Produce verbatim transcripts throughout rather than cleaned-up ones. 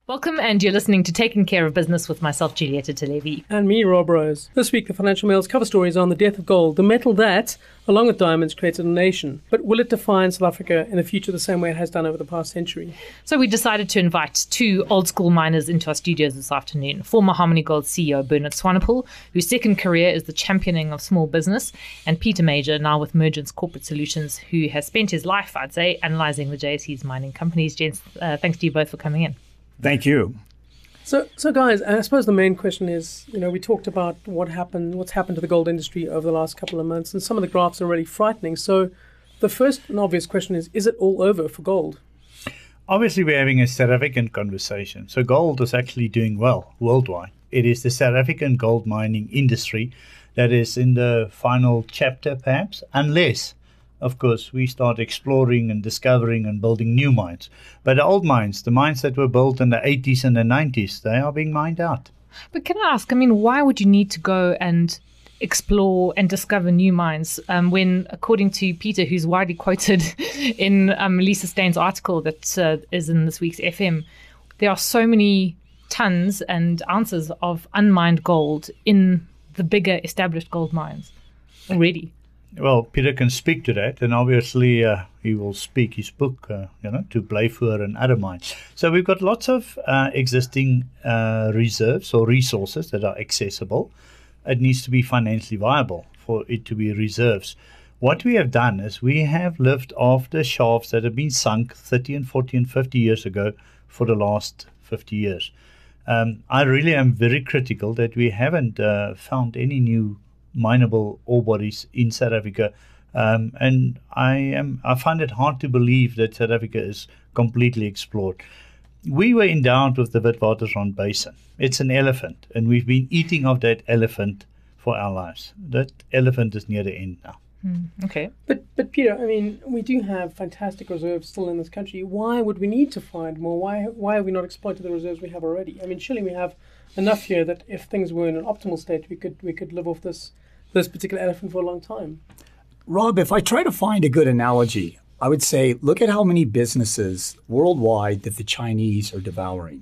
Welcome, and you're listening to Taking Care of Business with myself, Julieta Televi. And me, Rob Rose. This week, the Financial Mail's cover story is on the death of gold, the metal that, along with diamonds, created a nation. But will it define South Africa in the future the same way it has done over the past century? So we decided to invite two old-school miners into our studios this afternoon. Former Harmony Gold C E O Bernard Swanepoel, whose second career is the championing of small business, and Peter Major, now with Mergence Corporate Solutions, who has spent his life, I'd say, analysing the J S E's mining companies. Gents, uh, thanks to you both for coming in. Thank you. So, so guys, I suppose the main question is, you know, we talked about what happened, what's happened to the gold industry over the last couple of months, and some of the graphs are really frightening. So the first and obvious question is, is it all over for gold? Obviously, we're having a South African conversation. So gold is actually doing well worldwide. It is the South African gold mining industry that is in the final chapter, perhaps, unless, of course, we start exploring and discovering and building new mines. But the old mines, the mines that were built in the eighties and the nineties, they are being mined out. But can I ask, I mean, why would you need to go and explore and discover new mines um, when, according to Peter, who's widely quoted in um, Lisa Stein's article that uh, is in this week's F M, there are so many tons and ounces of unmined gold in the bigger established gold mines already? Well, Peter can speak to that, and obviously uh, he will speak his book, uh, you know, to Blyvoor and other mines. So we've got lots of uh, existing uh, reserves or resources that are accessible. It needs to be financially viable for it to be reserves. What we have done is we have lived off the shafts that have been sunk thirty and forty and fifty years ago for the last fifty years. Um, I really am very critical that we haven't uh, found any new mineable ore bodies in South Africa, um, and I am I find it hard to believe that South Africa is completely explored. We were endowed with the Witwatersrand Basin. It's an elephant, and we've been eating of that elephant for our lives. That elephant is near the end now. Mm, okay. But, but Peter, I mean, we do have fantastic reserves still in this country. Why would we need to find more? Why why have we not exploited the reserves we have already? I mean, surely we have enough here that if things were in an optimal state, we could we could live off this this particular elephant for a long time. Rob, if I try to find a good analogy, I would say, look at how many businesses worldwide that the Chinese are devouring.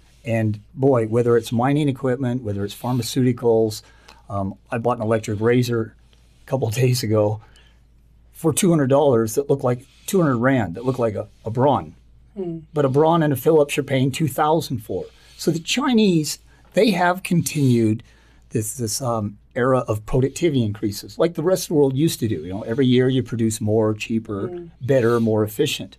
And boy, whether it's mining equipment, whether it's pharmaceuticals, um, I bought an electric razor a couple of days ago for two hundred dollars that looked like two hundred rand, that looked like a, a Braun. Hmm. But a Braun and a Philips you're paying two thousand for. So the Chinese, they have continued this this um, era of productivity increases, like the rest of the world used to do. You know, every year you produce more, cheaper, mm. better, more efficient.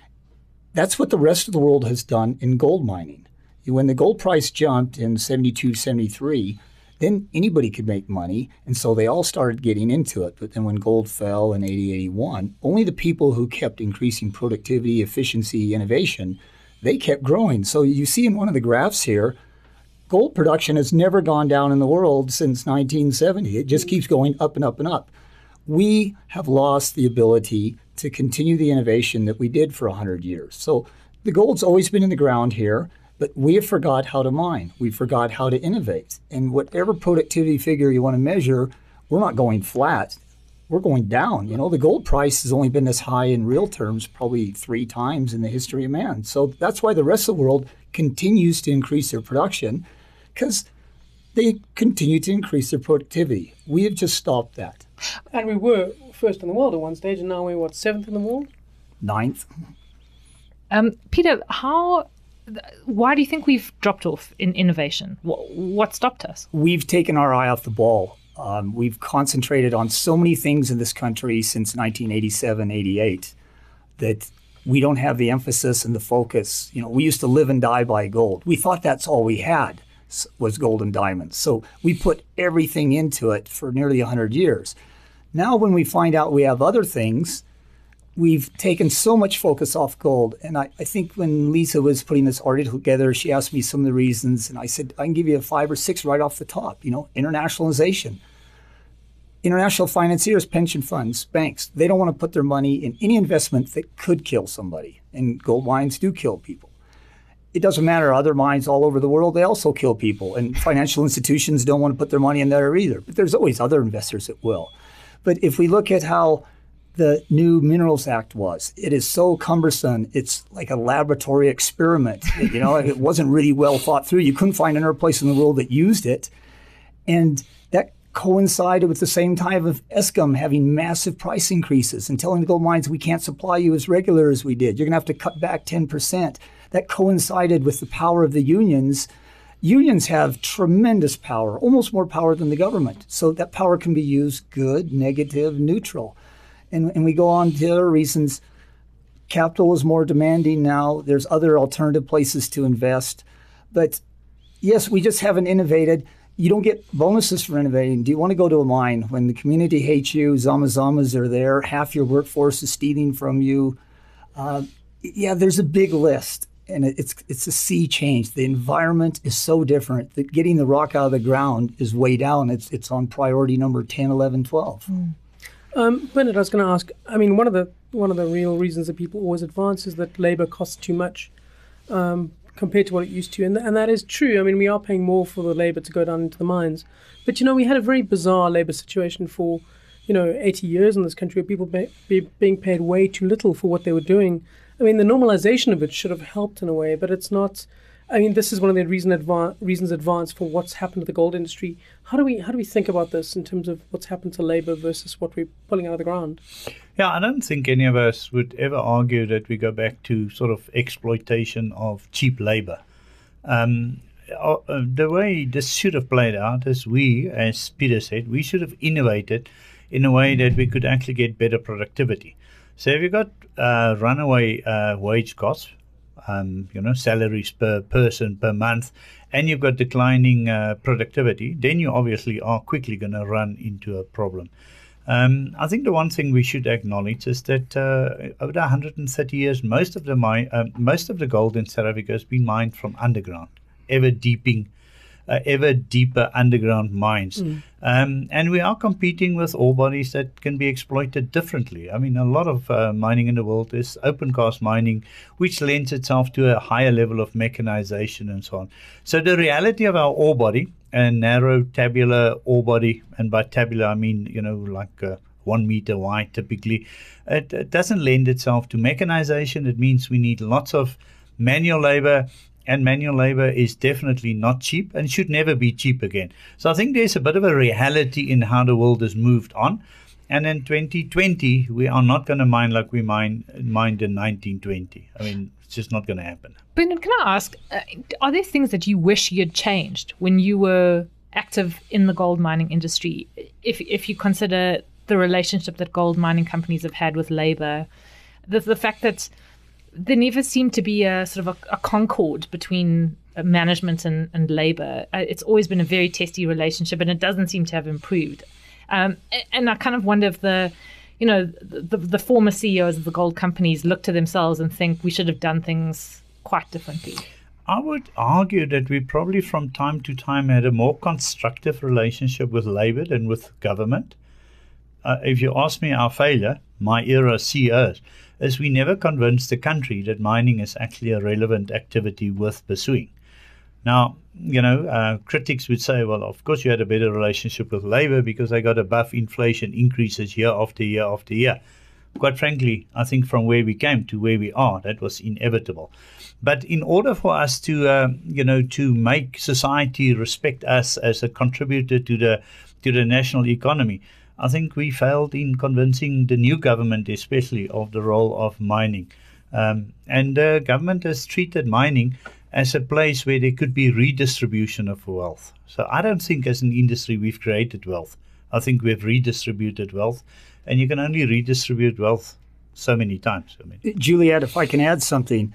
That's what the rest of the world has done in gold mining. When the gold price jumped in seventy-two, seventy-three, then anybody could make money, and so they all started getting into it. But then when gold fell in eighty, eighty-one, only the people who kept increasing productivity, efficiency, innovation, they kept growing. So you see in one of the graphs here, gold production has never gone down in the world since nineteen seventy. It just keeps going up and up and up. We have lost the ability to continue the innovation that we did for one hundred years. So the gold's always been in the ground here, but we have forgot how to mine. We forgot how to innovate. And whatever productivity figure you want to measure, we're not going flat. We're going down. You know, the gold price has only been this high in real terms probably three times in the history of man. So that's why the rest of the world continues to increase their production, because they continue to increase their productivity. We have just stopped that. And we were first in the world at one stage, and now we're, what, seventh in the world? Ninth. Um, Peter, how, why do you think we've dropped off in innovation? What, what stopped us? We've taken our eye off the ball. Um, we've concentrated on so many things in this country since nineteen eighty-seven, eighty-eight that we don't have the emphasis and the focus. You know, we used to live and die by gold. We thought that's all we had was gold and diamonds. So we put everything into it for nearly one hundred years. Now when we find out we have other things, we've taken so much focus off gold. And I, I think when Lisa was putting this article together, she asked me some of the reasons. And I said, I can give you a five or six right off the top. You know, internationalization. International financiers, pension funds, banks, they don't want to put their money in any investment that could kill somebody. And gold mines do kill people. It doesn't matter. Other mines all over the world, they also kill people. And financial institutions don't want to put their money in there either. But there's always other investors that will. But if we look at how the new Minerals Act was. It is so cumbersome. It's like a laboratory experiment. You know, it wasn't really well thought through. You couldn't find another place in the world that used it. And that coincided with the same time of Eskom having massive price increases and telling the gold mines, we can't supply you as regular as we did. You're going to have to cut back ten percent. That coincided with the power of the unions. Unions have tremendous power, almost more power than the government. So that power can be used good, negative, neutral. And, and we go on to other reasons. Capital is more demanding now. There's other alternative places to invest. But yes, we just haven't innovated. You don't get bonuses for innovating. Do you want to go to a mine when the community hates you, zama-zamas are there, half your workforce is stealing from you? Uh, yeah, there's a big list. And it's it's a sea change. The environment is so different that getting the rock out of the ground is way down. It's it's on priority number ten, eleven, twelve. Mm. Um, Bernard, I was going to ask, I mean, one of the one of the real reasons that people always advance is that labor costs too much um, compared to what it used to. And, th- and that is true. I mean, we are paying more for the labor to go down into the mines. But, you know, we had a very bizarre labor situation for, you know, eighty years in this country where people be, be being paid way too little for what they were doing. I mean, the normalization of it should have helped in a way, but it's not. I mean, this is one of the reason adva- reasons advanced for what's happened to the gold industry. How do we how do we think about this in terms of what's happened to labor versus what we're pulling out of the ground? Yeah, I don't think any of us would ever argue that we go back to sort of exploitation of cheap labor. Um, uh, the way this should have played out is we, as Peter said, we should have innovated in a way that we could actually get better productivity. So if you've got uh, runaway uh, wage costs, um, you know, salaries per person per month, and you've got declining uh, productivity, then you obviously are quickly going to run into a problem. Um, I think the one thing we should acknowledge is that uh, over one hundred thirty years, most of the mine, uh, most of the gold in South Africa has been mined from underground, ever deeping. Uh, ever deeper underground mines. Mm. Um, and we are competing with ore bodies that can be exploited differently. I mean, a lot of uh, mining in the world is open cast mining, which lends itself to a higher level of mechanization and so on. So the reality of our ore body, a narrow tabular ore body, and by tabular I mean, you know, like uh, one meter wide typically, it, it doesn't lend itself to mechanization. It means we need lots of manual labor. And manual labor is definitely not cheap and should never be cheap again. So I think there's a bit of a reality in how the world has moved on. And in twenty twenty, we are not going to mine like we mine, mined in nineteen twenty. I mean, it's just not going to happen. Bernard, can I ask, uh, are there things that you wish you had changed when you were active in the gold mining industry? If if you consider the relationship that gold mining companies have had with labor, the, the fact that there never seemed to be a sort of a, a concord between management and, and labor. Uh, it's always been a very testy relationship, and it doesn't seem to have improved. Um, and I kind of wonder if the, you know, the, the former C E Os of the gold companies look to themselves and think we should have done things quite differently. I would argue that we probably from time to time had a more constructive relationship with labor than with government. Uh, if you ask me our failure, my era C E Os, is we never convinced the country that mining is actually a relevant activity worth pursuing. Now, you know, uh, critics would say, well, of course you had a better relationship with labor because they got above inflation increases year after year after year. Quite frankly, I think from where we came to where we are, that was inevitable. But in order for us to, uh, you know, to make society respect us as a contributor to the to the national economy, I think we failed in convincing the new government, especially, of the role of mining. Um, and the government has treated mining as a place where there could be redistribution of wealth. So I don't think as an industry we've created wealth. I think we've redistributed wealth. And you can only redistribute wealth so many times. I mean, Juliet, if I can add something,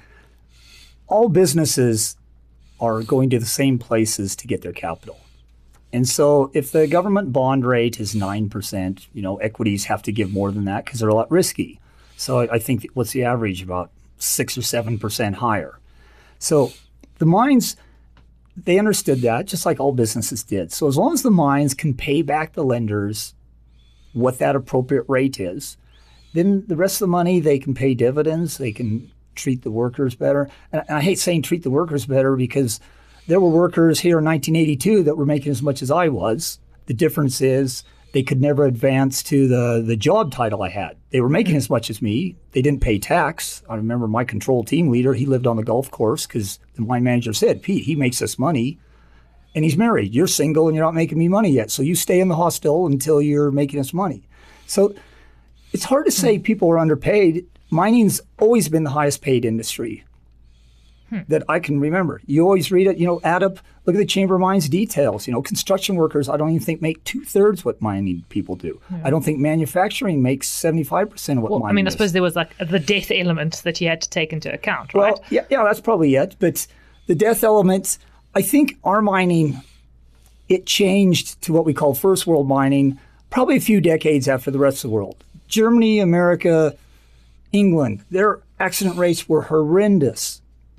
all businesses are going to the same places to get their capital. And so if the government bond rate is nine percent, you know, equities have to give more than that because they're a lot risky. So I, I think, what's the average? About six or seven percent higher. So the mines, they understood that, just like all businesses did. So as long as the mines can pay back the lenders what that appropriate rate is, then the rest of the money, they can pay dividends, they can treat the workers better. And I hate saying treat the workers better because there were workers here in nineteen eighty-two that were making as much as I was. The difference is they could never advance to the, the job title I had. they were making as much as me. They didn't pay tax. I remember my control team leader, he lived on the golf course because the mine manager said, Pete, he makes us money and he's married. You're single and you're not making me money yet. So you stay in the hostel until you're making us money. So it's hard to say people are underpaid. Mining's always been the highest paid industry hmm. that I can remember. You always read it, you know, add up, look at the Chamber of Mines details. You know, construction workers, I don't even think make two-thirds what mining people do. Yeah. I don't think manufacturing makes seventy-five percent of what well, mining I mean, I is. suppose there was like the death element that you had to take into account, right? Well, yeah, yeah, that's probably it. But the death element, I think our mining, it changed to what we call first world mining probably a few decades after the rest of the world. Germany, America, England, their accident rates were horrendous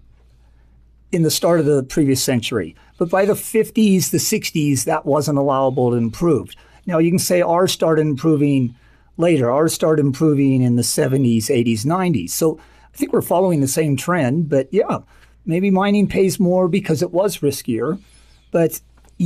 in the start of the previous century. But by the fifties, the sixties, that wasn't allowable to improve. Now, you can say ours started improving later. Ours started improving in the seventies, eighties, nineties. So I think we're following the same trend. But yeah, maybe mining pays more because it was riskier. But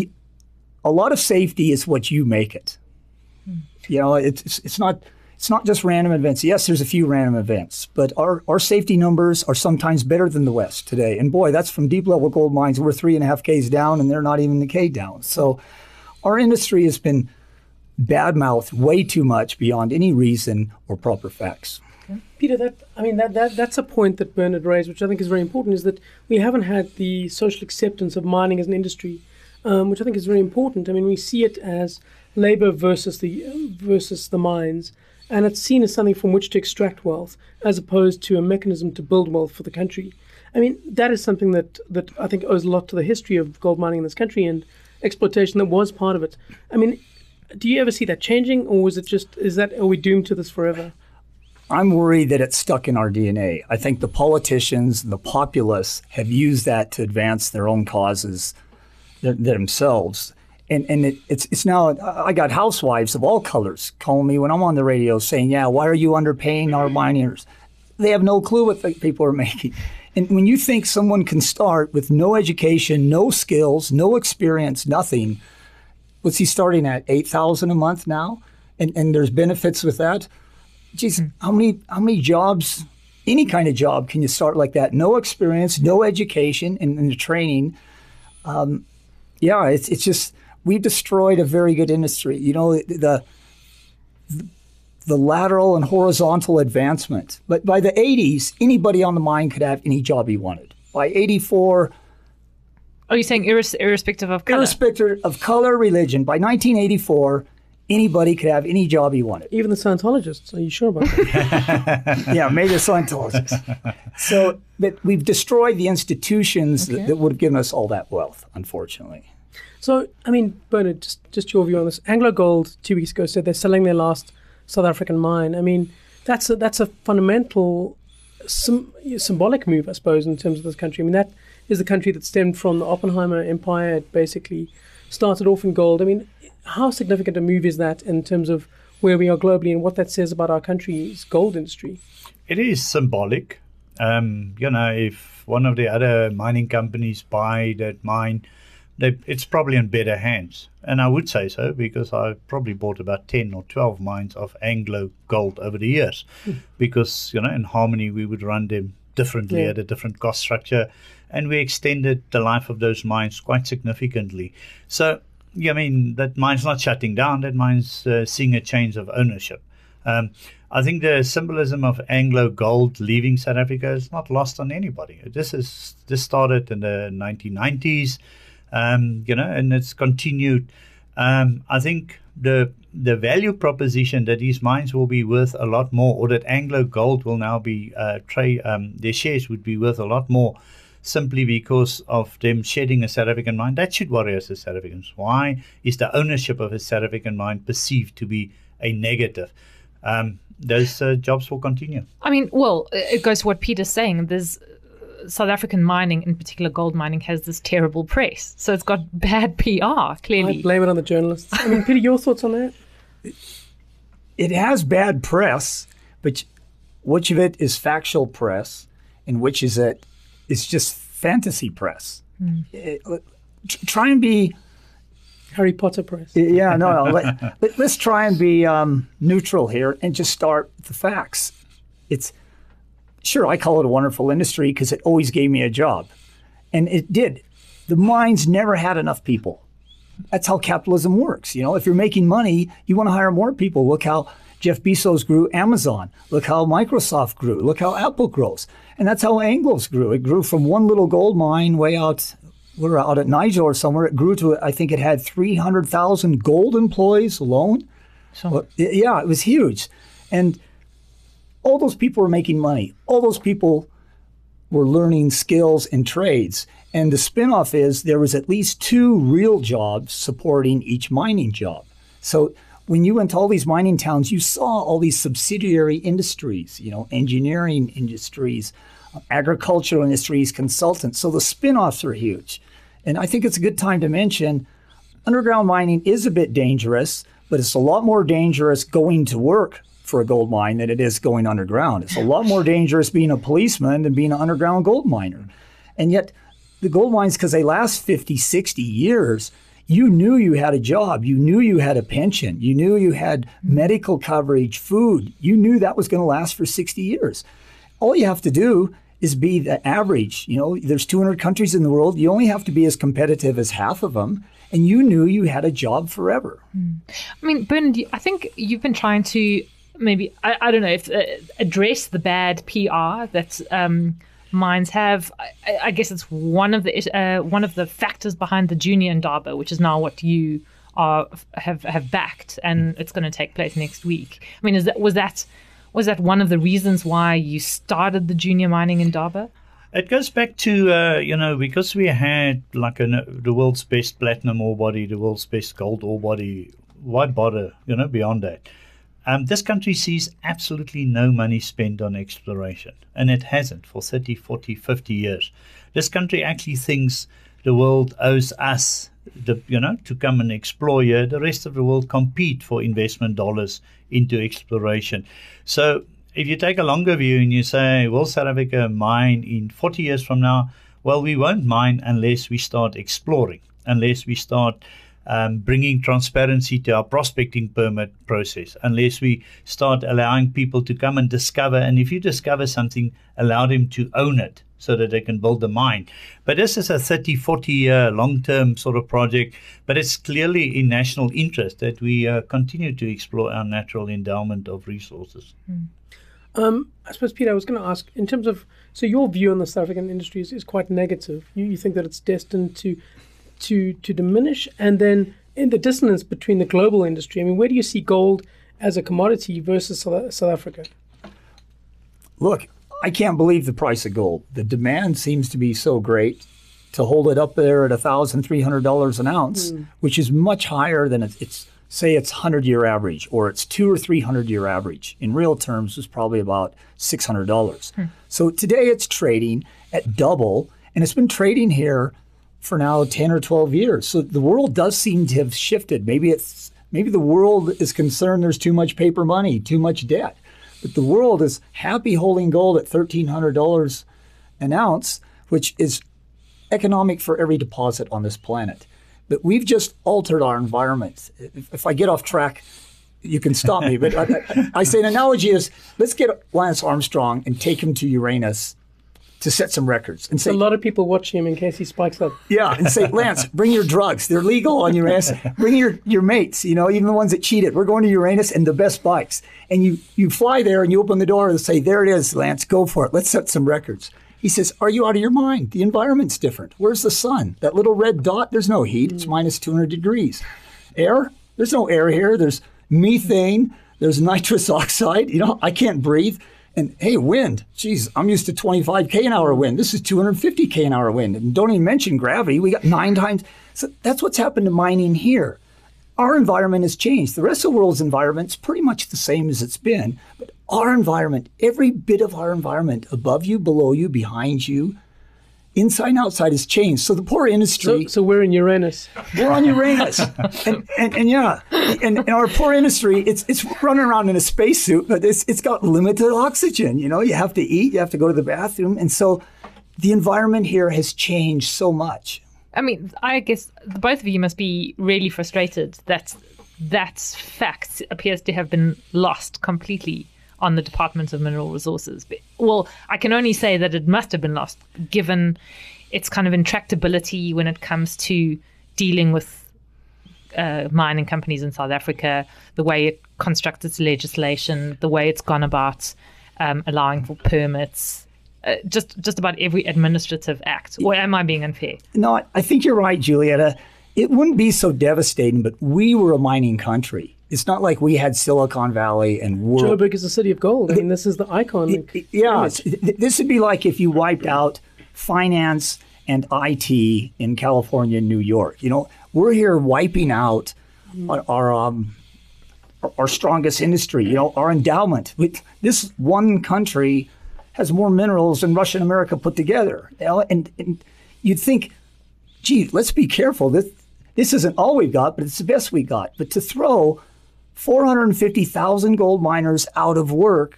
a lot of safety is what you make it. Hmm. You know, it's it's not... It's not just random events. Yes, there's a few random events, but our, our safety numbers are sometimes better than the West today. And boy, that's from deep level gold mines. We're three and a half Ks down and they're not even a K down. So our industry has been badmouthed way too much beyond any reason or proper facts. Okay. Peter, that I mean, that, that that's a point that Bernard raised, which I think is very important, is that we haven't had the social acceptance of mining as an industry, um, which I think is very important. I mean, we see it as labor versus the versus the mines. And it's seen as something from which to extract wealth, as opposed to a mechanism to build wealth for the country. I mean, that is something that, that I think owes a lot to the history of gold mining in this country and exploitation that was part of it. I mean, do you ever see that changing, or is it just, is that, are we doomed to this forever? I'm worried that it's stuck in our D N A. I think the politicians and the populace have used that to advance their own causes th- themselves. And and it, it's it's now, I got housewives of all colors calling me when I'm on the radio saying, yeah, why are you underpaying our miners? They have no clue what the people are making. And when you think someone can start with no education, no skills, no experience, nothing, what's he starting at, eight thousand dollars a month now? And and there's benefits with that? Geez, mm. how many how many jobs, any kind of job can you start like that? No experience, no education, and, and the training. Um, yeah, it's it's just... We've destroyed a very good industry. You know, the, the the lateral and horizontal advancement. But by the eighties, anybody on the mine could have any job he wanted. By eighty-four... Oh, you're saying irres- irrespective of color? Irrespective of color, religion. By nineteen eighty-four, anybody could have any job he wanted. Even the Scientologists. Are you sure about that? Yeah, maybe the Scientologists. So but we've destroyed the institutions okay. that, that would have given us all that wealth, unfortunately. So, I mean, Bernard, just, just your view on this. AngloGold two weeks ago said they're selling their last South African mine. I mean, that's a, that's a fundamental sim- symbolic move, I suppose, in terms of this country. I mean, that is the country that stemmed from the Oppenheimer empire. It basically started off in gold. I mean, how significant a move is that in terms of where we are globally and what that says about our country's gold industry? It is symbolic. Um, you know, if one of the other mining companies buy that mine, They, it's probably in better hands. And I would say so because I've probably bought about ten or twelve mines of Anglo Gold over the years mm. because, you know, in Harmony, we would run them differently yeah. at a different cost structure. And we extended the life of those mines quite significantly. So, yeah, I mean, that mine's not shutting down. That mine's uh, seeing a change of ownership. Um, I think the symbolism of Anglo Gold leaving South Africa is not lost on anybody. This is this started in the nineteen nineties. Um, you know, and it's continued. Um, I think the the value proposition that these mines will be worth a lot more, or that Anglo Gold will now be uh, trade, um, their shares would be worth a lot more, simply because of them shedding a South African mine. That should worry us as South Africans. Why is the ownership of a South African mine perceived to be a negative? Um, those uh, jobs will continue. I mean, well, it goes to what Peter's saying. There's South African mining, in particular gold mining, has this terrible press. So it's got bad P R, clearly. I blame it on the journalists. I mean, Peter, your thoughts on that? It has bad press, but which of it is factual press and which is it is just fantasy press? Mm. It, try and be Harry Potter press. Yeah, no, no. Let, let, let's try and be um, neutral here and just start with the facts. It's sure, I call it a wonderful industry because it always gave me a job. And it did. The mines never had enough people. That's how capitalism works. You know, if you're making money, you want to hire more people. Look how Jeff Bezos grew Amazon. Look how Microsoft grew. Look how Apple grows. And that's how Anglos grew. It grew from one little gold mine way out, we were out at Nigel or somewhere. It grew to, I think it had three hundred thousand gold employees alone. So, well, it, yeah, it was huge. And all those people were making money. All those people were learning skills and trades. And the spinoff is there was at least two real jobs supporting each mining job. So when you went to all these mining towns, you saw all these subsidiary industries, you know, engineering industries, agricultural industries, consultants. So the spinoffs are huge. And I think it's a good time to mention underground mining is a bit dangerous, but it's a lot more dangerous going to work for a gold mine than it is going underground. It's a lot more dangerous being a policeman than being an underground gold miner. And yet the gold mines, because they last fifty, sixty years, you knew you had a job. You knew you had a pension. You knew you had medical coverage, food. You knew that was going to last for sixty years. All you have to do is be the average. You know, there's two hundred countries in the world. You only have to be as competitive as half of them. And you knew you had a job forever. I mean, Bernard, I think you've been trying to maybe, I, I don't know, if uh, address the bad P R that um, mines have. I, I guess it's one of the uh, one of the factors behind the Junior Indaba, which is now what you are have have backed, and it's going to take place next week. I mean, is that was that was that one of the reasons why you started the Junior Mining Indaba? It goes back to, uh, you know, because we had like a, the world's best platinum ore body, the world's best gold ore body. Why bother, you know, beyond that? Um, this country sees absolutely no money spent on exploration, and it hasn't for thirty, forty, fifty years. This country actually thinks the world owes us, the, you know, to come and explore here. The rest of the world compete for investment dollars into exploration. So if you take a longer view and you say, will South Africa mine in forty years from now? Well, we won't mine unless we start exploring, unless we start Um, bringing transparency to our prospecting permit process, unless we start allowing people to come and discover. And if you discover something, allow them to own it so that they can build the mine. But this is a thirty, forty year long-term sort of project, but it's clearly in national interest that we uh, continue to explore our natural endowment of resources. Mm. Um, I suppose, Peter, I was going to ask, in terms of, so your view on the South African industry is, is quite negative. You, you think that it's destined to to to diminish, and then in the dissonance between the global industry, I mean, where do you see gold as a commodity versus South, South Africa? Look, I can't believe the price of gold. The demand seems to be so great to hold it up there at one thousand three hundred dollars an ounce, mm. which is much higher than it's, it's say it's one hundred year average, or it's two or three hundred year average. In real terms, it's probably about six hundred dollars. Hmm. So today it's trading at double, and it's been trading here for now ten or twelve years. So the world does seem to have shifted. Maybe it's maybe the world is concerned there's too much paper money, too much debt. But the world is happy holding gold at thirteen hundred dollars an ounce, which is economic for every deposit on this planet. But we've just altered our environment. If, if I get off track, you can stop me. But I, I say an analogy is, let's get Lance Armstrong and take him to Uranus to set some records. And say, a lot of people watching him in case he spikes up. Yeah, and say, Lance, bring your drugs. They're legal on Uranus. Bring your, your mates, you know, even the ones that cheated. We're going to Uranus and the best bikes. And you, you fly there and you open the door and say, there it is, Lance, go for it. Let's set some records. He says, are you out of your mind? The environment's different. Where's the sun? That little red dot, there's no heat. It's minus two hundred degrees. Air? There's no air here. There's methane. There's nitrous oxide. You know, I can't breathe. And hey, wind, geez, I'm used to twenty-five K an hour wind. This is two hundred fifty K an hour wind. And don't even mention gravity. We got nine times. So that's what's happened to mining here. Our environment has changed. The rest of the world's environment's pretty much the same as it's been. But our environment, every bit of our environment, above you, below you, behind you, inside and outside has changed. So the poor industry... So, so we're in Uranus. We're on Uranus. and, and, and yeah, and, and our poor industry, it's it's running around in a spacesuit, but it's it's got limited oxygen. You know, you have to eat, you have to go to the bathroom. And so the environment here has changed so much. I mean, I guess the both of you must be really frustrated that that fact appears to have been lost completely on the Department of Mineral Resources. But, well, I can only say that it must have been lost, given its kind of intractability when it comes to dealing with uh, mining companies in South Africa, the way it constructs its legislation, the way it's gone about um, allowing for permits, uh, just just about every administrative act. Or am I being unfair? No, I- I think you're right, Julietta. It wouldn't be so devastating, but we were a mining country. It's not like we had Silicon Valley and world. Joburg is a city of gold. I mean, this is the icon. It- it- yeah, it's- th- this would be like if you wiped out finance and I T in California and New York. You know, we're here wiping out our our, um, our, our strongest industry. You know, our endowment. We, this one country has more minerals than Russia and America put together. You know, and, and you'd think, gee, let's be careful. This this isn't all we've got, but it's the best we got. But to throw four hundred fifty thousand gold miners out of work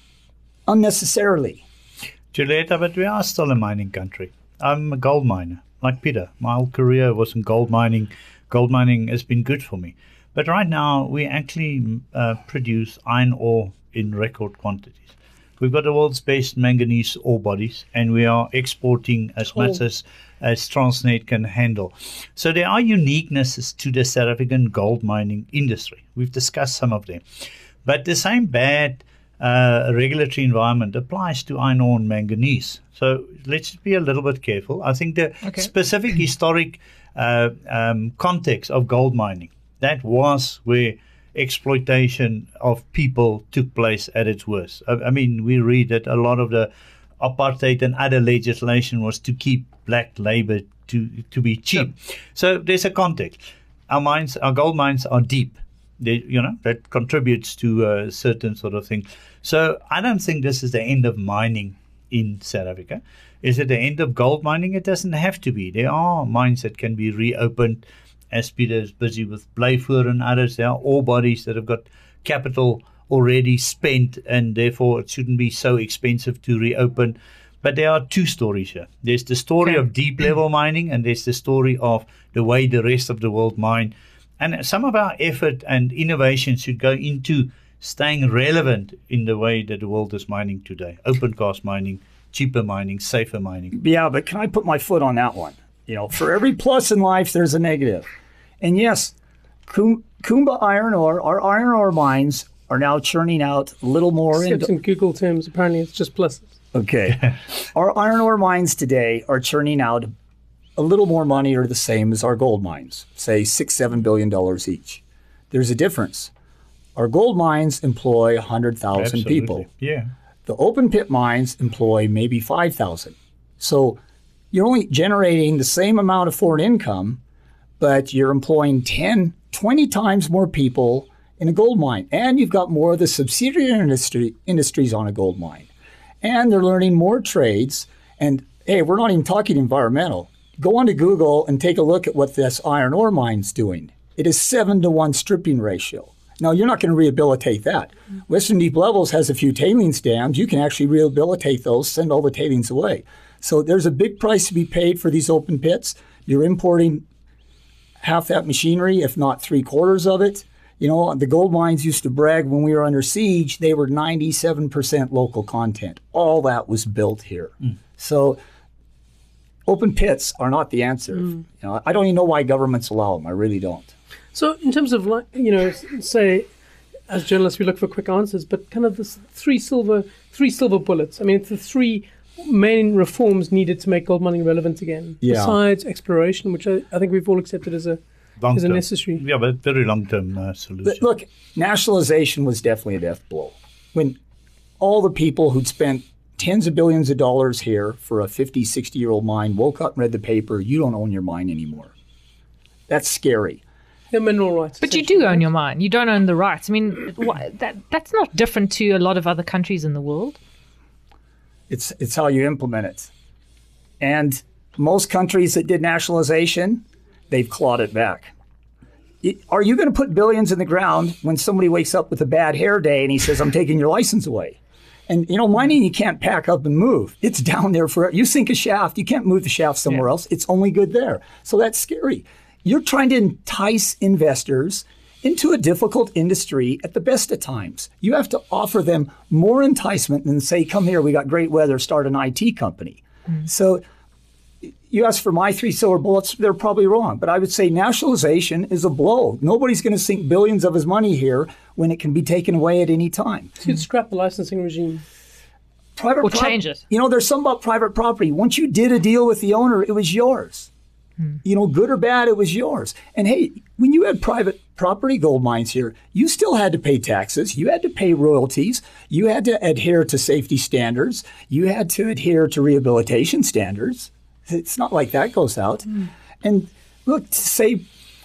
unnecessarily. Julietta, but we are still a mining country. I'm a gold miner, like Peter. My whole career was in gold mining. Gold mining has been good for me. But right now, we actually uh, produce iron ore in record quantities. We've got the world's best manganese ore bodies, and we are exporting as Oh. much as, as Transnet can handle. So there are uniquenesses to the South African gold mining industry. We've discussed some of them. But the same bad uh, regulatory environment applies to iron ore and manganese. So let's be a little bit careful. I think the Okay. specific historic uh, um, context of gold mining, that was where exploitation of people took place at its worst. I, I mean, we read that a lot of the apartheid and other legislation was to keep black labor to to be cheap. So there's a context. Our mines, our gold mines are deep. They, you know, that contributes to a certain sort of thing. So I don't think this is the end of mining in South Africa. Is it the end of gold mining? It doesn't have to be. There are mines that can be reopened. As Peter is busy with Blyvoor and others, there are ore bodies that have got capital already spent, and therefore it shouldn't be so expensive to reopen. But there are two stories here. There's the story Okay. of deep level mining, and there's the story of the way the rest of the world mine. And some of our effort and innovation should go into staying relevant in the way that the world is mining today. Open cast mining, cheaper mining, safer mining. Yeah, but can I put my foot on that one? You know, for every plus in life, there's a negative. And yes, Kum- Kumba iron ore, our iron ore mines are now churning out a little more. Except into- in Google terms, apparently it's just pluses. Okay. Our iron ore mines today are churning out a little more money or the same as our gold mines, say six, seven billion dollars each. There's a difference. Our gold mines employ one hundred thousand people. Yeah. The open pit mines employ maybe five thousand. So you're only generating the same amount of foreign income, but you're employing ten, twenty times more people in a gold mine. And you've got more of the subsidiary industry, industries on a gold mine. And they're learning more trades. And hey, we're not even talking environmental. Go onto Google and take a look at what this iron ore mine's doing. It is seven to one stripping ratio. Now, you're not going to rehabilitate that. Western Deep Levels has a few tailings dams. You can actually rehabilitate those, send all the tailings away. So there's a big price to be paid for these open pits. You're importing half that machinery, if not three quarters of it. You know, the gold mines used to brag when we were under siege, they were ninety-seven percent local content. All that was built here. Mm. So open pits are not the answer. Mm. You know, I don't even know why governments allow them. I really don't. So in terms of, like, you know, say, as journalists, we look for quick answers, but kind of the three silver, three silver bullets. I mean, it's the three main reforms needed to make gold mining relevant again. Yeah. Besides exploration, which I, I think we've all accepted as a Long as a term. necessary. Yeah, but very long-term uh, solution. But look, nationalization was definitely a death blow. When all the people who'd spent tens of billions of dollars here for a fifty, sixty-year-old mine woke up and read the paper, you don't own your mine anymore. That's scary. The mineral rights. But you do own your mine. You don't own the rights. I mean, wh- that that's not different to a lot of other countries in the world. It's it's how you implement it. And most countries that did nationalization, they've clawed it back. It, are you going to put billions in the ground when somebody wakes up with a bad hair day and he says, I'm taking your license away? And, you know, mining, you can't pack up and move. It's down there for, you sink a shaft, you can't move the shaft somewhere Yeah. else. It's only good there. So that's scary. You're trying to entice investors into a difficult industry at the best of times. You have to offer them more enticement than say, come here, we got great weather, start an I T company. Mm. So you ask for my three silver bullets, they're probably wrong. But I would say nationalization is a blow. Nobody's going to sink billions of his money here when it can be taken away at any time. So you'd scrap the licensing regime. Private Or prop- change it. You know, there's something about private property. Once you did a deal with the owner, it was yours. Hmm. You know, good or bad, it was yours. And hey, when you had private property gold mines here, you still had to pay taxes. You had to pay royalties. You had to adhere to safety standards. You had to adhere to rehabilitation standards. It's not like that goes out. Mm. And look, to say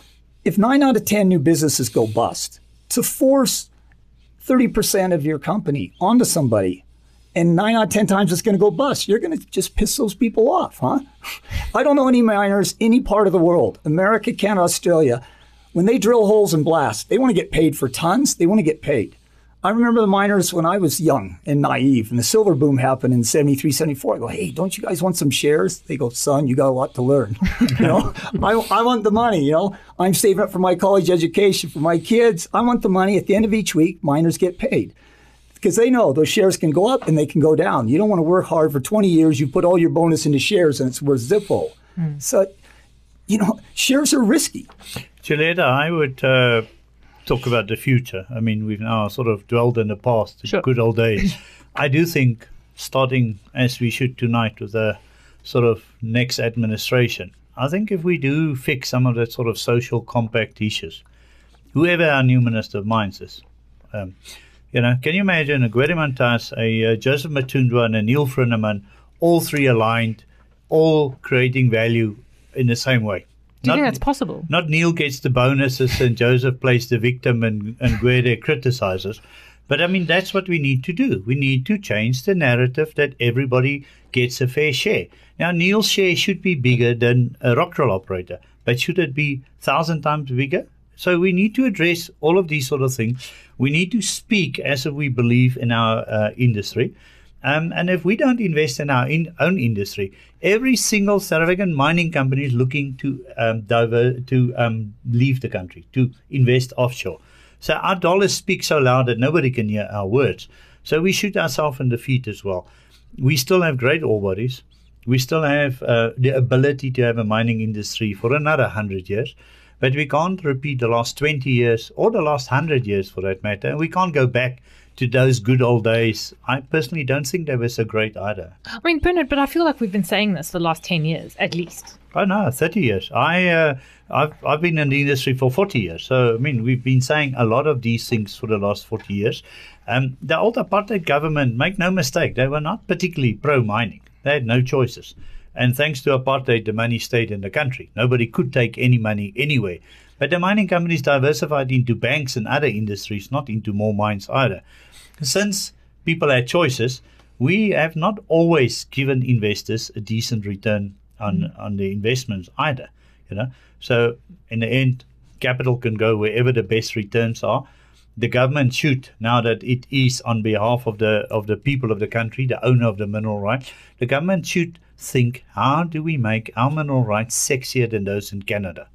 if nine out of ten new businesses go bust, to force thirty percent of your company onto somebody, and nine out of ten times it's going to go bust, you're going to just piss those people off, huh? I don't know any miners, any part of the world, America, Canada, Australia, when they drill holes and blast, they want to get paid for tons. They want to get paid. I remember the miners when I was young and naive, and the silver boom happened in seventy-three, seventy-four. I go, hey, don't you guys want some shares? They go, son, you got a lot to learn. You know, I, I want the money, you know. I'm saving up for my college education for my kids. I want the money. At the end of each week, miners get paid. Because they know those shares can go up and they can go down. You don't want to work hard for twenty years. You put all your bonus into shares and it's worth Zippo. Mm. So, you know, shares are risky. Julieta, I would... Uh, talk about the future. I mean, we've now sort of dwelled in the past, the sure. good old days. I do think starting as we should tonight with the sort of next administration, I think if we do fix some of that sort of social compact issues, whoever our new Minister of Mines is, um, you know, can you imagine a Gwede Mantashe, a uh, Joseph Matundwa and a Neil Frinneman, all three aligned, all creating value in the same way? Do you not, think that's possible? Not Neil gets the bonuses and Joseph plays the victim and, and Gwede criticizes. But I mean, that's what we need to do. We need to change the narrative that everybody gets a fair share. Now, Neil's share should be bigger than a rock drill operator, but should it be a thousand times bigger? So we need to address all of these sort of things. We need to speak as if we believe in our uh, industry. Um, and if we don't invest in our in, own industry, every single South African mining company is looking to um, diver, to um, leave the country, to invest offshore. So our dollars speak so loud that nobody can hear our words. So we shoot ourselves in the feet as well. We still have great ore bodies. We still have uh, the ability to have a mining industry for another one hundred years. But we can't repeat the last twenty years or the last one hundred years for that matter. And we can't go back to those good old days. I personally don't think they were so great either. I mean, Bernard, but I feel like we've been saying this for the last ten years, at least. Oh, no, thirty years. I, uh, I've, I've been in the industry for forty years. So, I mean, we've been saying a lot of these things for the last forty years. Um, the old apartheid government, make no mistake, they were not particularly pro-mining. They had no choices. And thanks to apartheid, the money stayed in the country. Nobody could take any money anywhere. But the mining companies diversified into banks and other industries, not into more mines either. Since people had choices, we have not always given investors a decent return on, mm. on the investments either. You know, so in the end, capital can go wherever the best returns are. The government should, now that it is on behalf of the of the people of the country, the owner of the mineral rights, the government should think, how do we make our mineral rights sexier than those in Canada?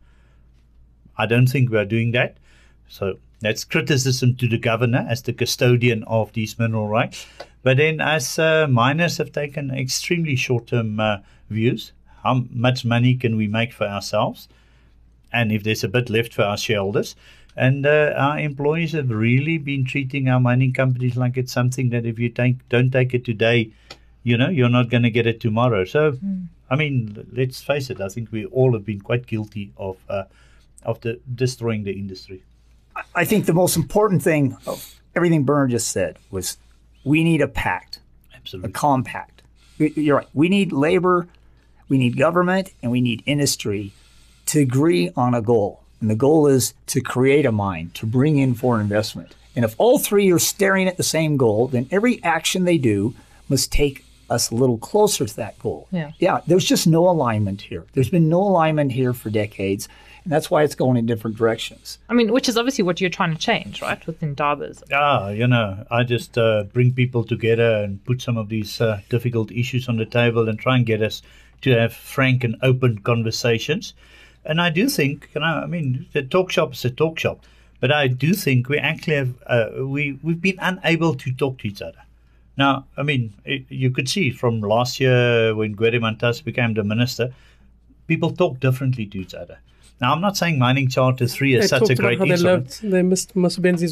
I don't think we are doing that. So that's criticism to the governor as the custodian of these mineral rights. But then as uh, miners have taken extremely short-term uh, views, how much money can we make for ourselves? And if there's a bit left for our shareholders. And uh, our employees have really been treating our mining companies like it's something that if you take, don't take it today, you know, you're not going to get it tomorrow. So, mm. I mean, let's face it, I think we all have been quite guilty of uh, of the destroying the industry. I think the most important thing of everything Bernard just said was we need a pact, Absolutely. a compact. You're right. We need labor, we need government, and we need industry to agree on a goal. And the goal is to create a mine, to bring in foreign investment. And if all three are staring at the same goal, then every action they do must take us a little closer to that goal. Yeah. Yeah, there's just no alignment here. There's been no alignment here for decades, and that's why it's going in different directions. I mean, which is obviously what you're trying to change, right, within Dabas. Ah, you know, I just uh, bring people together and put some of these uh, difficult issues on the table and try and get us to have frank and open conversations. And I do think, you know, I mean, the talk shop is a talk shop, but I do think we actually have, uh, we, we've been unable to talk to each other. Now, I mean, it, you could see from last year when Gwede Mantashe became the minister, people talk differently to each other. Now, I'm not saying Mining Charter three is They such a talked about great how they instrument. loved, they missed Mosebenzi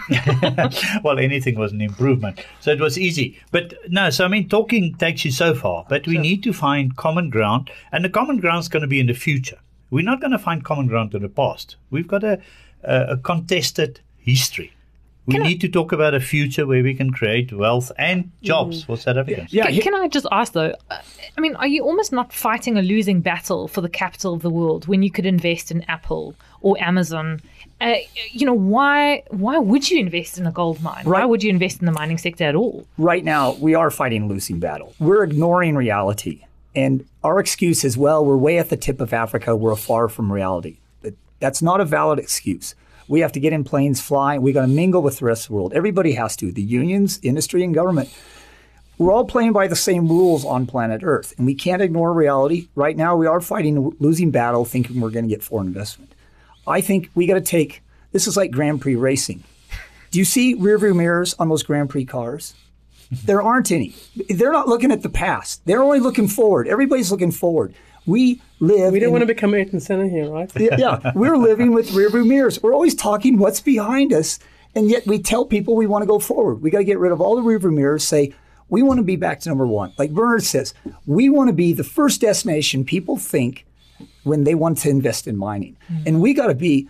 Zwane. Well, anything was an improvement. So it was easy. But no, so I mean, talking takes you so far. But we Sure. need to find common ground. And the common ground is going to be in the future. We're not going to find common ground in the past. We've got a, a, a contested history. We Can I- need to talk about a future where we can create wealth and jobs for South Africans. Yeah, Can, he- can I just ask though? uh, I mean, are you almost not fighting a losing battle for the capital of the world when you could invest in Apple or Amazon? Uh, you know, why? Why would you invest in a gold mine? Why Right. would you invest in the mining sector at all? right now we are fighting a losing battle. We're ignoring reality. And our excuse is, well, we're way at the tip of Africa. We're far from reality. But that's not a valid excuse. We have to get in planes, fly. We got to mingle with the rest of the world. Everybody has to. The unions, industry, and government. We're all playing by the same rules on planet Earth. And we can't ignore reality. Right now, we are fighting a losing battle thinking we're going to get foreign investment. I think we got to take, this is like Grand Prix racing. Do you see rearview mirrors on those Grand Prix cars? There aren't any. They're not looking at the past. They're only looking forward. Everybody's looking forward. We live. We don't in, want to become Ayrton Senna here, right? Yeah, yeah, we're living with rearview mirrors. We're always talking what's behind us, and yet we tell people we want to go forward. We got to get rid of all the rearview mirrors. Say we want to be back to number one. Like Bernard says, we want to be the first destination people think when they want to invest in mining, mm. and we got to be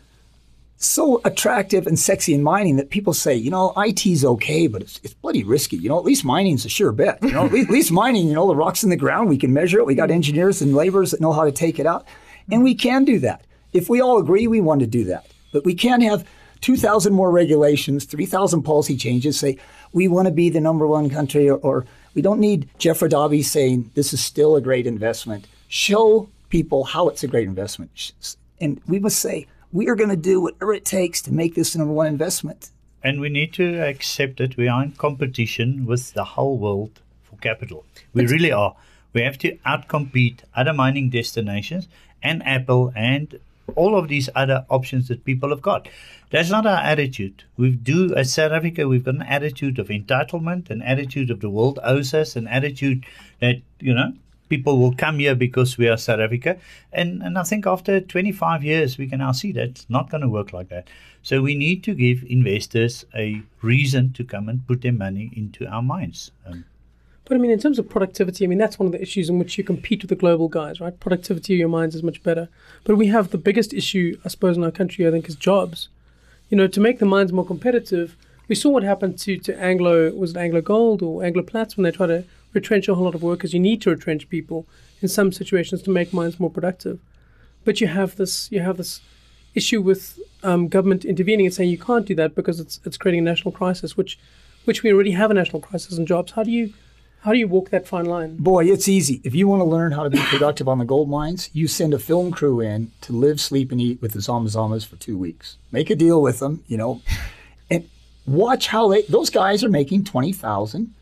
so attractive and sexy in mining that people say, you know, I T's okay, but it's, it's bloody risky. You know, at least mining's a sure bet. You know, at least, at least mining, you know, the rock's in the ground. We can measure it. We got engineers and laborers that know how to take it out. And we can do that. If we all agree, we want to do that. But we can't have two thousand more regulations, three thousand policy changes, say we want to be the number one country, or, or we don't need Jeff Radabi saying this is still a great investment. Show people how it's a great investment. And we must say, we are going to do whatever it takes to make this the number one investment. And we need to accept that we are in competition with the whole world for capital. We but really are. We have to outcompete other mining destinations and Apple and all of these other options that people have got. That's not our attitude. We do, as South Africa, we've got an attitude of entitlement, an attitude of the world owes us, an attitude that, you know, people will come here because we are South Africa. And, and I think after twenty-five years, we can now see that it's not going to work like that. So we need to give investors a reason to come and put their money into our mines. Um, But I mean, in terms of productivity, I mean, that's one of the issues in which you compete with the global guys, right? Productivity of your mines is much better. But we have the biggest issue, I suppose, in our country, I think, is jobs. You know, to make the mines more competitive, we saw what happened to, to Anglo, was it Anglo Gold or Anglo Plats when they tried to retrench a whole lot of workers. You need to retrench people in some situations to make mines more productive. But you have this, you have this issue with um, government intervening and saying you can't do that because it's it's creating a national crisis, which which we already have a national crisis in jobs. How do you how do you walk that fine line? Boy, it's easy. If you want to learn how to be productive on the gold mines, you send a film crew in to live, sleep, and eat with the Zamazamas for two weeks. Make a deal with them, you know, and watch how they those guys are making twenty thousand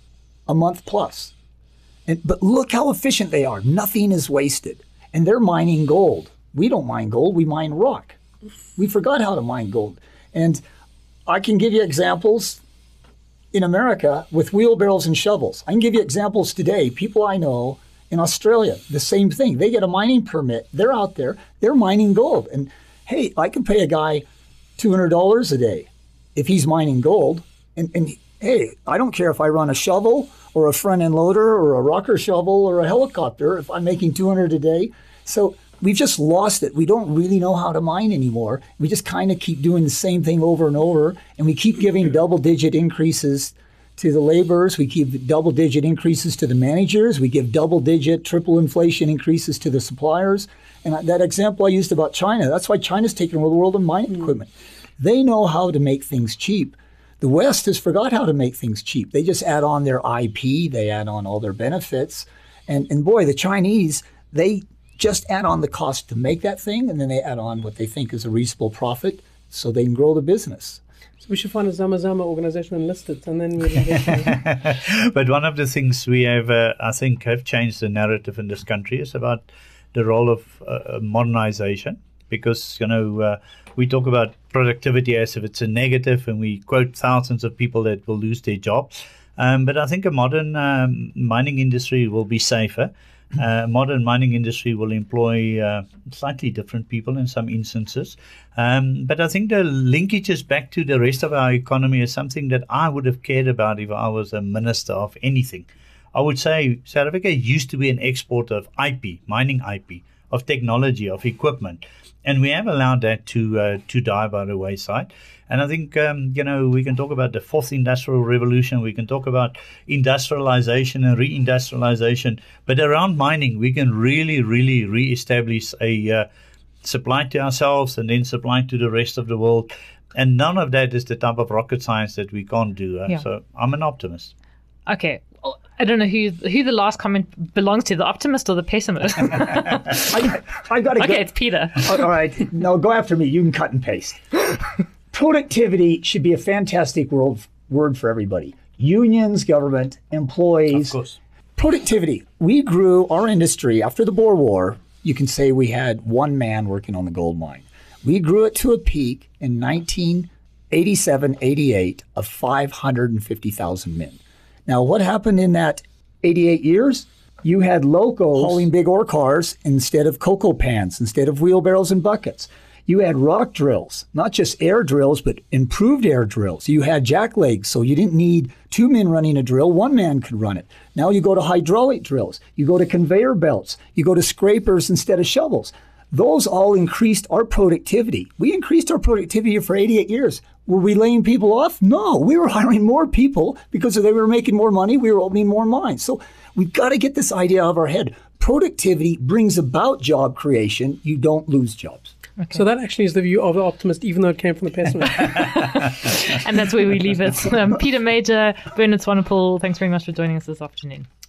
a month plus. And but look how efficient they are. Nothing is wasted. And they're mining gold. We don't mine gold, we mine rock. We forgot how to mine gold. And I can give you examples in America with wheelbarrows and shovels. I can give you examples today. People I know in Australia, the same thing. They get a mining permit. They're out there. They're mining gold. And hey, I can pay a guy two hundred dollars a day if he's mining gold. And, and hey, I don't care if I run a shovel or a front end loader or a rocker shovel or a helicopter if I'm making two hundred dollars a day. So we've just lost it. We don't really know how to mine anymore. We just kind of keep doing the same thing over and over, and we keep giving double-digit increases to the laborers. We keep double-digit increases to the managers. We give double-digit, triple inflation increases to the suppliers. And that example I used about China, that's why China's taken over the world in mining mm. equipment. They know how to make things cheap. The West has forgot how to make things cheap. They just add on their I P, they add on all their benefits. And, and boy, the Chinese, they just add on the cost to make that thing, and then they add on what they think is a reasonable profit so they can grow the business. So we should find a Zama Zama organization and list it, and then we'll get But one of the things we have, uh, I think, have changed the narrative in this country is about the role of uh, modernization. Because, you know, uh, we talk about productivity as if it's a negative, and we quote thousands of people that will lose their jobs. Um, but I think a modern um, mining industry will be safer. Uh, modern mining industry will employ uh, slightly different people in some instances. Um, but I think the linkages back to the rest of our economy is something that I would have cared about if I was a minister of anything. I would say South Africa used to be an exporter of I P, mining I P, of technology, of equipment. And we have allowed that to uh, to die by the wayside. And I think, um, you know, we can talk about the fourth industrial revolution. We can talk about industrialization and reindustrialization. But around mining, we can really, really reestablish a uh, supply to ourselves and then supply to the rest of the world. And none of that is the type of rocket science that we can't do. Uh, Yeah. So I'm an optimist. Okay. Oh, I don't know who who the last comment belongs to, the optimist or the pessimist. I, I got to Okay, it's Peter. All right. No, go after me. You can cut and paste. Productivity should be a fantastic world, word for everybody. Unions, government, employees. Of course. Productivity. We grew our industry after the Boer War. You can say we had one man working on the gold mine. We grew it to a peak in nineteen eighty-seven, eighty-eight of five hundred fifty thousand men. Now, what happened in that eighty-eight years? You had locals hauling big ore cars instead of cocoa pans, instead of wheelbarrows and buckets. You had rock drills, not just air drills, but improved air drills. You had jack legs, so you didn't need two men running a drill. One man could run it. Now you go to hydraulic drills. You go to conveyor belts. You go to scrapers instead of shovels. Those all increased our productivity. We increased our productivity for eighty-eight years. Were we laying people off? No, we were hiring more people because they were making more money. We were opening more mines. So we've got to get this idea out of our head. Productivity brings about job creation. You don't lose jobs. Okay. So that actually is the view of the optimist, even though it came from the pessimist. And that's where we leave it. Um, Peter Major, Bernard Swanepoel, thanks very much for joining us this afternoon.